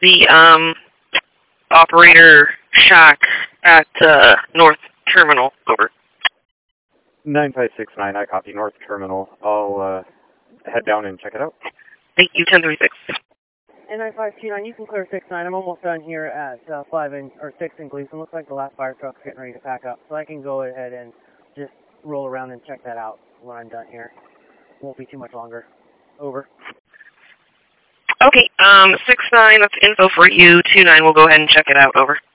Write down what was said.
the operator shack at North Terminal. Over. 9569, I copy North Terminal. I'll head down and check it out. Thank you, 1036. And 9529, you can clear 69. I'm almost done here at 6 in Gleason. Looks like the last fire truck's getting ready to pack up, so I can go ahead and just roll around and check that out when I'm done here. Won't be too much longer. Over. Okay, 69, that's info for you. 29, we'll go ahead and check it out. Over.